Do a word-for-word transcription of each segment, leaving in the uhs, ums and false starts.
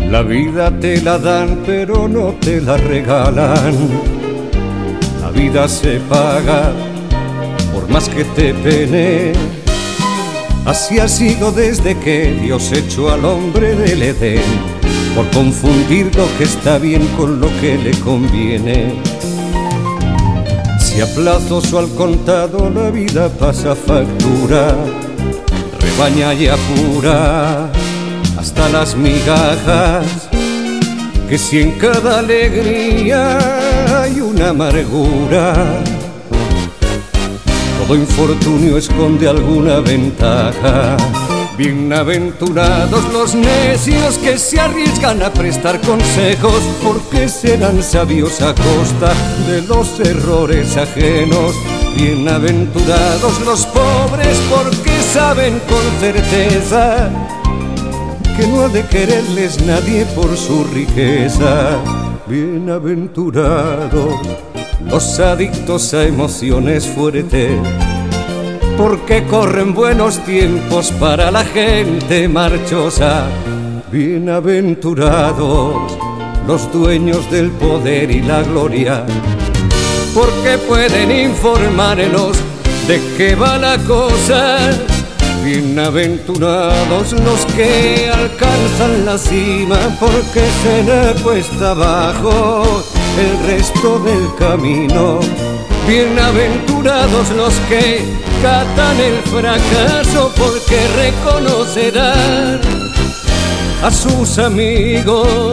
La vida te la dan pero no te la regalan. La vida se paga por más que te pene. Así ha sido desde que Dios echó al hombre del Edén, por confundir lo que está bien con lo que le conviene. Si a plazos o al contado la vida pasa factura, rebaña y apura hasta las migajas, que si en cada alegría hay una amargura, todo infortunio esconde alguna ventaja. Bienaventurados los necios que se arriesgan a prestar consejos, porque serán sabios a costa de los errores ajenos. Bienaventurados los pobres porque saben con certeza que no ha de quererles nadie por su riqueza. Bienaventurados los adictos a emociones fuertes, porque corren buenos tiempos para la gente marchosa. Bienaventurados los dueños del poder y la gloria, porque pueden informarnos de qué va la cosa. Bienaventurados los que alcanzan la cima, porque será cuesta abajo el resto del camino. Bienaventurados los que catan el fracaso, porque reconocerán a sus amigos.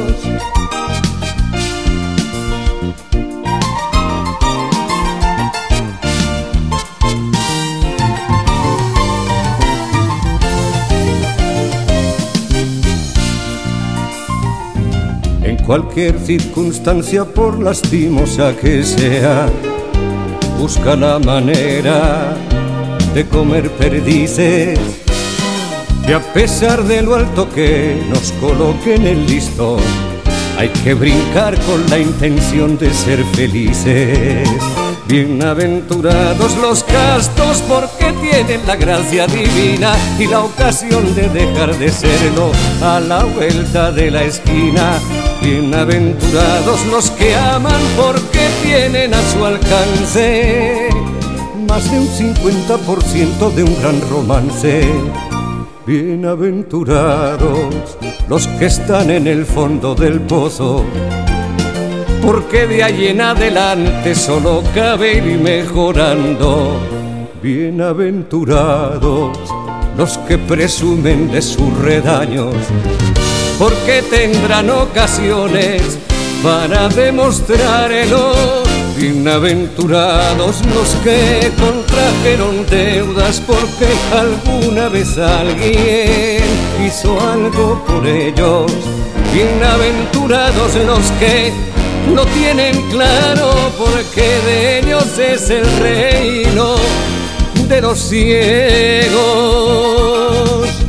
En cualquier circunstancia, por lastimosa que sea, busca la manera de comer perdices, y a pesar de lo alto que nos coloquen el listón, hay que brincar con la intención de ser felices. Bienaventurados los castos, porque tienen la gracia divina y la ocasión de dejar de serlo a la vuelta de la esquina. Bienaventurados los que aman, porque tienen a su alcance más de un cincuenta por ciento de un gran romance. Bienaventurados los que están en el fondo del pozo, porque de ahí en adelante solo cabe ir mejorando. Bienaventurados los que presumen de sus redaños, porque tendrán ocasiones para demostrarlo. Bienaventurados los que contrajeron deudas, porque alguna vez alguien hizo algo por ellos. Bienaventurados los que lo tienen claro, porque de ellos es el reino de los ciegos.